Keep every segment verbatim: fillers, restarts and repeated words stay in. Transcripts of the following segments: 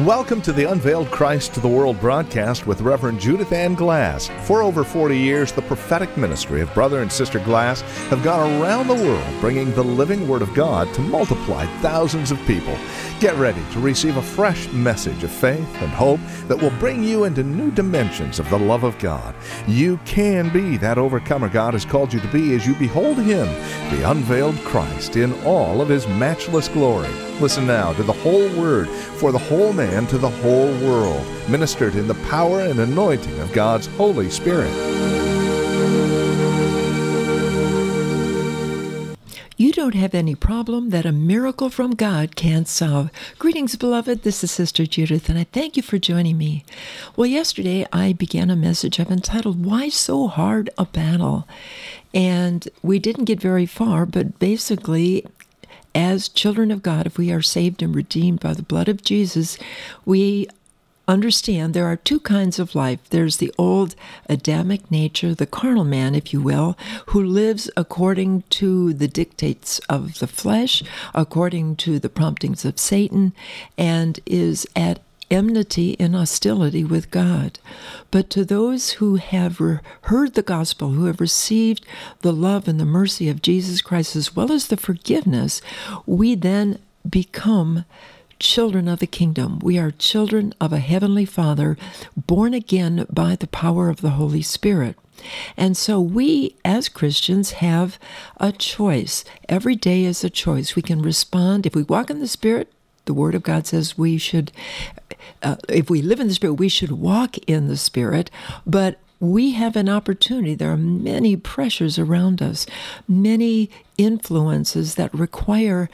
Welcome to the Unveiled Christ to the World broadcast with Reverend Judith Ann Glass. For over forty years, the prophetic ministry of Brother and Sister Glass have gone around the world bringing the living Word of God to multiply thousands of people. Get ready to receive a fresh message of faith and hope that will bring you into new dimensions of the love of God. You can be that overcomer God has called you to be as you behold Him, the unveiled Christ, in all of His matchless glory. Listen now to the whole Word for the whole man to the whole world, ministered in the power and anointing of God's Holy Spirit. You don't have any problem that a miracle from God can't solve. Greetings, beloved. This is Sister Judith, and I thank you for joining me. Well, yesterday I began a message I've entitled, Why So Hard a Battle? And we didn't get very far, but basically, as children of God, if we are saved and redeemed by the blood of Jesus, we understand there are two kinds of life. There's the old Adamic nature, the carnal man, if you will, who lives according to the dictates of the flesh, according to the promptings of Satan, and is at enmity and hostility with God. But to those who have re- heard the gospel, who have received the love and the mercy of Jesus Christ, as well as the forgiveness, we then become children of the kingdom. We are children of a heavenly Father, born again by the power of the Holy Spirit. And so we, as Christians, have a choice. Every day is a choice. We can respond. If we walk in the Spirit, the Word of God says we should, uh, if we live in the Spirit, we should walk in the Spirit, but we have an opportunity. There are many pressures around us, many influences that require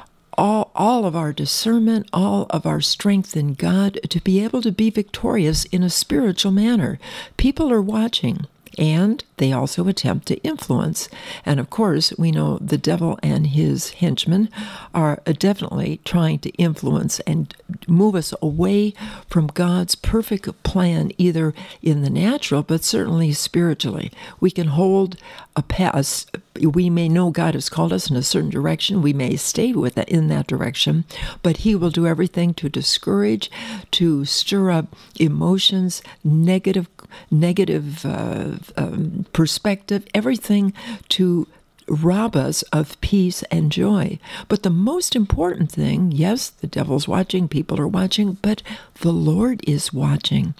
all, all of our discernment, all of our strength in God to be able to be victorious in a spiritual manner. People are watching, and they also attempt to influence. And of course, we know the devil and his henchmen are definitely trying to influence and move us away from God's perfect plan, either in the natural, but certainly spiritually. We can hold a pass. We may know God has called us in a certain direction. We may stay with it in that direction, but He will do everything to discourage, to stir up emotions, negative, negative uh, um, perspective, everything to rob us of peace and joy. But the most important thing, yes, the devil's watching, people are watching, but the Lord is watching.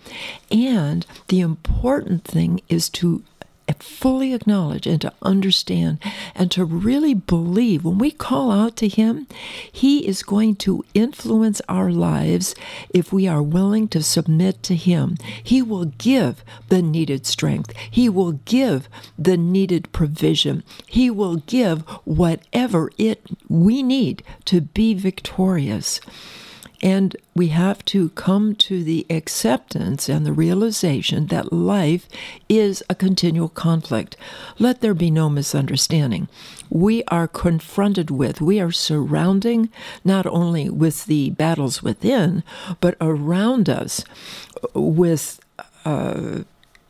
And the important thing is to fully acknowledge and to understand and to really believe when we call out to Him, He is going to influence our lives if we are willing to submit to Him. He will give the needed strength. He will give the needed provision. He will give whatever it we need to be victorious. And we have to come to the acceptance and the realization that life is a continual conflict. Let there be no misunderstanding. We are confronted with, we are surrounding not only with the battles within, but around us with uh,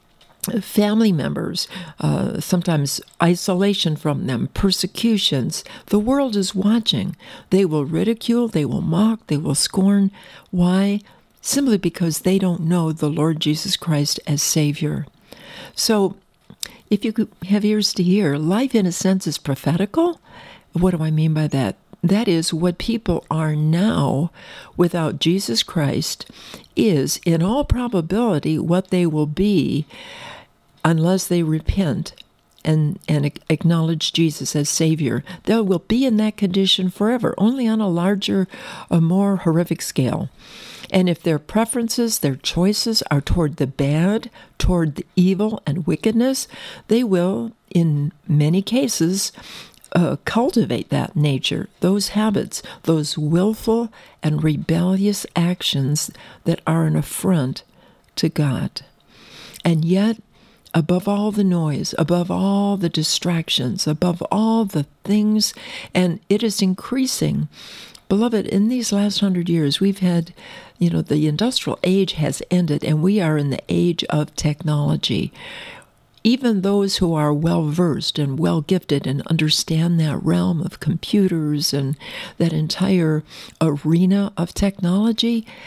family members, uh, sometimes isolation from them, persecutions. The world is watching. They will ridicule, they will mock, they will scorn. Why? Simply because they don't know the Lord Jesus Christ as Savior. So, if you could have ears to hear, life in a sense is prophetical. What do I mean by that? That is, what people are now without Jesus Christ is, in all probability, what they will be unless they repent and, and acknowledge Jesus as Savior. They will be in that condition forever, only on a larger, a more horrific scale. And if their preferences, their choices are toward the bad, toward the evil and wickedness, they will, in many cases, Uh, cultivate that nature, those habits, those willful and rebellious actions that are an affront to God. And yet, above all the noise, above all the distractions, above all the things, and it is increasing. Beloved, in these last hundred years, we've had, you know, the industrial age has ended, and we are in the age of technology. Even those who are well-versed and well-gifted and understand that realm of computers and that entire arena of technology,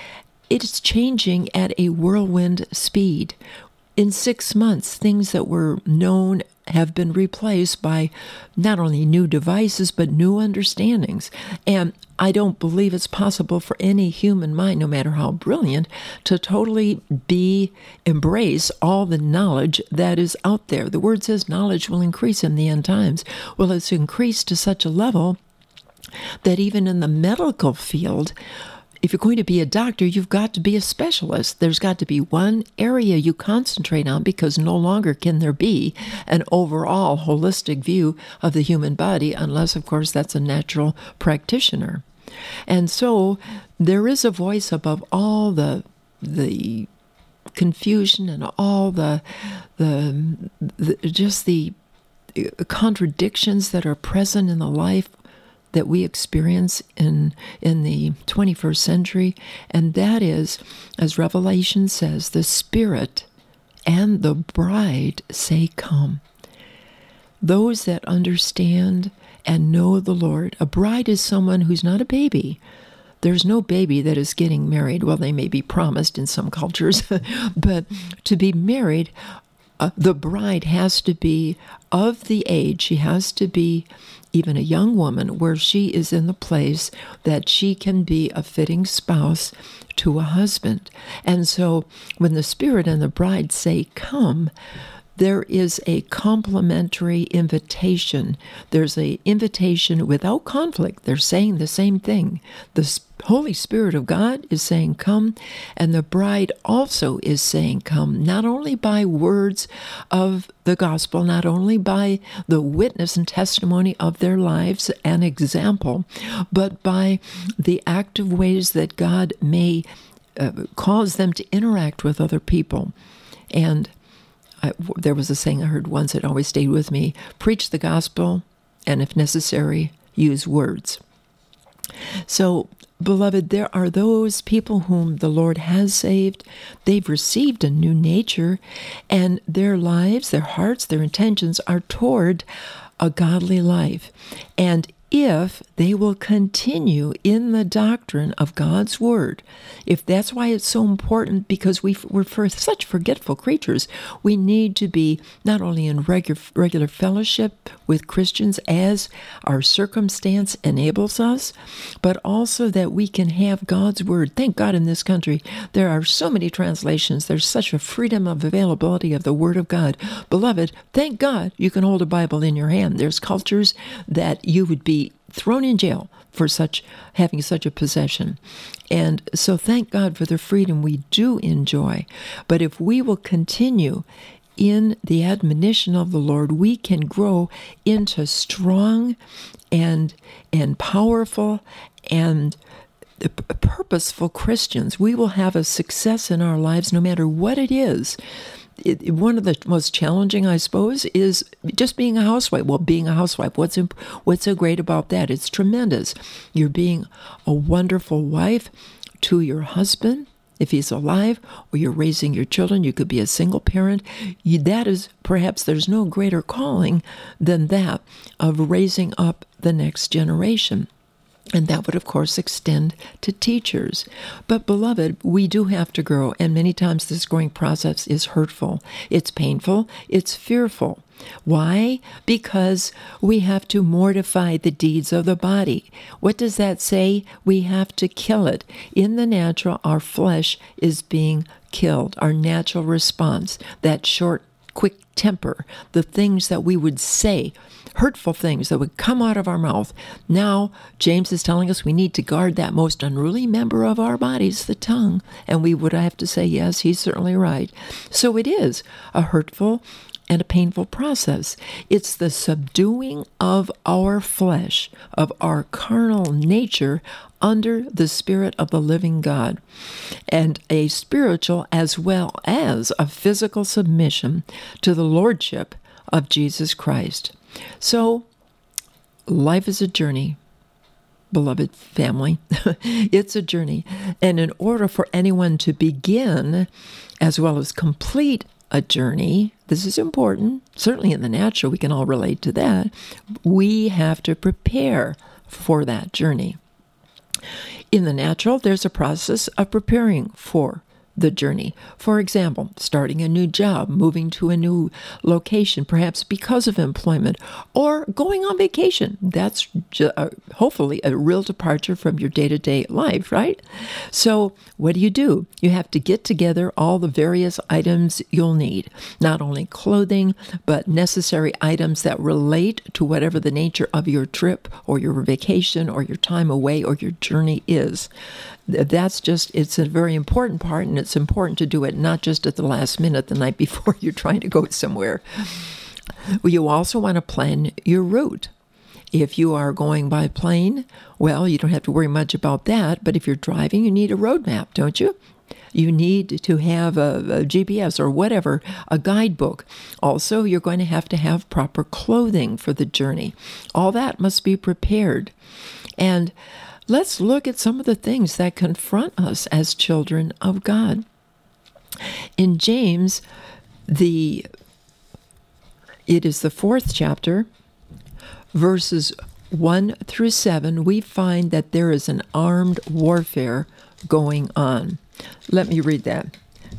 it's changing at a whirlwind speed. In six months, things that were known have been replaced by not only new devices, but new understandings. And I don't believe it's possible for any human mind, no matter how brilliant, to totally be, embrace all the knowledge that is out there. The word says knowledge will increase in the end times. Well, it's increased to such a level that even in the medical field, if you're going to be a doctor, you've got to be a specialist. There's got to be one area you concentrate on, because no longer can there be an overall holistic view of the human body, unless, of course, that's a natural practitioner. And so there is a voice above all the the confusion and all the the, the just the contradictions that are present in the life that we experience in in the twenty-first century, and that is, as Revelation says, the Spirit and the bride say, "Come." Those that understand and know the Lord. A bride is someone who's not a baby. There's no baby that is getting married. Well, they may be promised in some cultures, but to be married, uh, the bride has to be of the age. She has to be even a young woman, where she is in the place that she can be a fitting spouse to a husband. And so when the Spirit and the bride say, "Come," there is a complementary invitation. There's an invitation without conflict. They're saying the same thing. The Holy Spirit of God is saying, "Come," and the bride also is saying, "Come," not only by words of the gospel, not only by the witness and testimony of their lives and example, but by the active ways that God may uh, cause them to interact with other people. And I, there was a saying I heard once that always stayed with me: preach the gospel, and if necessary, use words. So, beloved, there are those people whom the Lord has saved. They've received a new nature, and their lives, their hearts, their intentions are toward a godly life. And if they will continue in the doctrine of God's Word, if that's why it's so important, because we, we're for such forgetful creatures, we need to be not only in regular, regular fellowship with Christians as our circumstance enables us, but also that we can have God's Word. Thank God in this country there are so many translations. There's such a freedom of availability of the Word of God. Beloved, thank God you can hold a Bible in your hand. There's cultures that you would be thrown in jail for such having such a possession. And so thank God for the freedom we do enjoy. But if we will continue in the admonition of the Lord, we can grow into strong and and powerful and purposeful Christians. We will have a success in our lives no matter what it is. It, one of the most challenging, I suppose, is just being a housewife. Well, being a housewife, what's imp- what's so great about that? It's tremendous. You're being a wonderful wife to your husband, if he's alive, or you're raising your children. You could be a single parent. You, that is, perhaps there's no greater calling than that of raising up the next generation. And that would, of course, extend to teachers. But, beloved, we do have to grow, and many times this growing process is hurtful. It's painful. It's fearful. Why? Because we have to mortify the deeds of the body. What does that say? We have to kill it. In the natural, our flesh is being killed. Our natural response, that short, quick temper, the things that we would say, hurtful things that would come out of our mouth. Now, James is telling us we need to guard that most unruly member of our bodies, the tongue. And we would have to say, yes, he's certainly right. So it is a hurtful and a painful process. It's the subduing of our flesh, of our carnal nature, under the Spirit of the living God, and a spiritual as well as a physical submission to the Lordship of Jesus Christ. So, life is a journey, beloved family. It's a journey. And in order for anyone to begin as well as complete a journey, this is important, certainly in the natural, we can all relate to that, we have to prepare for that journey. In the natural, there's a process of preparing for the journey. For example, starting a new job, moving to a new location, perhaps because of employment, or going on vacation. That's ju- uh, hopefully a real departure from your day-to-day life, right? So what do you do? You have to get together all the various items you'll need, not only clothing, but necessary items that relate to whatever the nature of your trip or your vacation or your time away or your journey is. That's just, it's a very important part, and it's important to do it not just at the last minute, the night before you're trying to go somewhere. Well, you also want to plan your route. If you are going by plane, well, you don't have to worry much about that, but if you're driving, you need a road map, don't you? You need to have a, a G P S or whatever, a guidebook. Also, you're going to have to have proper clothing for the journey. All that must be prepared. And let's look at some of the things that confront us as children of God. In James, the it is the fourth chapter, verses one through seven, we find that there is an armed warfare going on. Let me read that.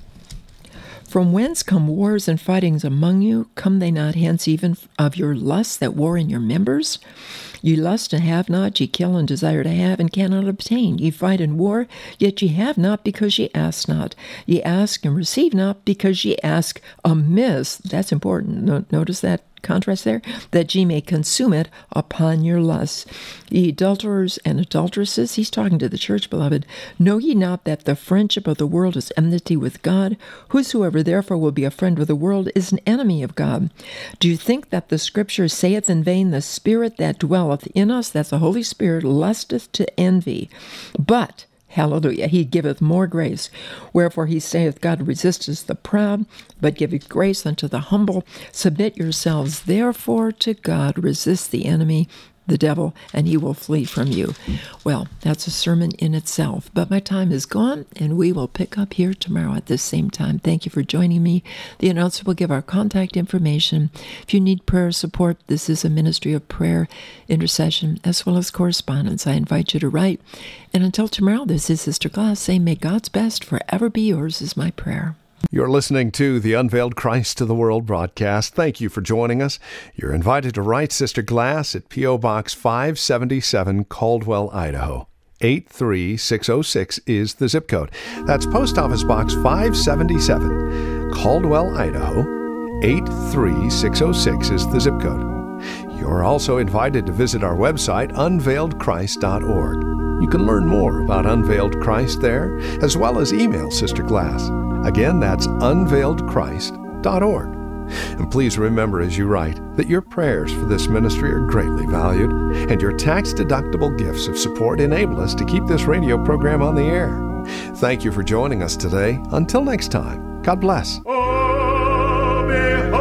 From whence come wars and fightings among you? Come they not hence even of your lusts that war in your members? Ye lust and have not, ye kill and desire to have, and cannot obtain. Ye fight and war, yet ye have not, because ye ask not. Ye ask and receive not, because ye ask amiss. That's important. No, notice that contrast there, that ye may consume it upon your lusts. Ye adulterers and adulteresses, he's talking to the church, beloved, know ye not that the friendship of the world is enmity with God? Whosoever therefore will be a friend of the world is an enemy of God. Do you think that the Scripture saith in vain, the Spirit that dwelleth in us, that's the Holy Spirit, lusteth to envy? But hallelujah, he giveth more grace. Wherefore he saith, God resisteth the proud, but giveth grace unto the humble. Submit yourselves therefore to God. Resist the enemy, the devil, and he will flee from you. Well, that's a sermon in itself, but my time is gone, and we will pick up here tomorrow at this same time. Thank you for joining me. The announcer will give our contact information. If you need prayer support, this is a ministry of prayer, intercession, as well as correspondence. I invite you to write. And until tomorrow, this is Sister Glass saying, may God's best forever be yours is my prayer. You're listening to the Unveiled Christ to the World broadcast. Thank you for joining us. You're invited to write Sister Glass at P O. Box five seventy-seven, Caldwell, Idaho. eight three six oh six is the zip code. That's Post Office Box five seventy-seven, Caldwell, Idaho. eight three six oh six is the zip code. You're also invited to visit our website, unveiled christ dot org. You can learn more about Unveiled Christ there, as well as email Sister Glass. Again, that's unveiled christ dot org. And please remember as you write that your prayers for this ministry are greatly valued, and your tax-deductible gifts of support enable us to keep this radio program on the air. Thank you for joining us today. Until next time, God bless. Oh,